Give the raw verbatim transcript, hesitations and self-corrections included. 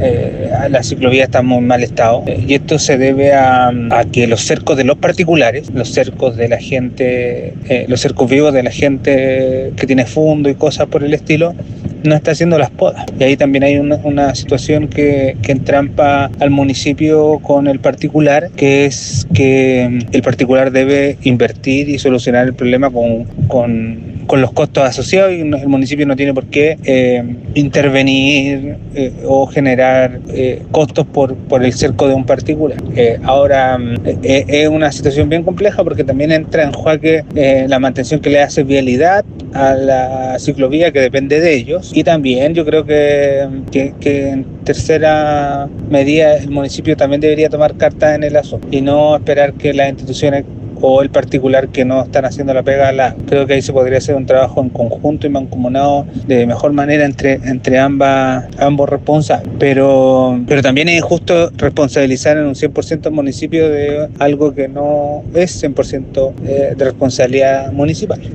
eh, la ciclovía está en muy mal estado, eh, y esto se debe a, a que los cercos de los particulares, los cercos de la gente, eh, los cercos vivos de la gente que tiene fondo y cosas por el estilo, no está haciendo las podas. Y ahí también hay una, una situación que, que entrampa al municipio con el particular, que es que el particular debe invertir y solucionar el problema con, con, con los costos asociados, y el municipio no tiene por qué eh, intervenir eh, o generar eh, costos por, por el cerco de un particular. Eh, ahora, eh, es una situación bien compleja porque también entra en juego eh, la mantención que le hace Vialidad a la ciclovía, que depende de ellos, y también yo creo que, que, que en tercera medida el municipio también debería tomar cartas en el asunto y no esperar que las instituciones o el particular que no están haciendo la pega. La, creo que ahí se podría hacer un trabajo en conjunto y mancomunado de mejor manera entre, entre ambas, ambos responsables. Pero, pero también es injusto responsabilizar en un cien por ciento al municipio de algo que no es cien por ciento de responsabilidad municipal.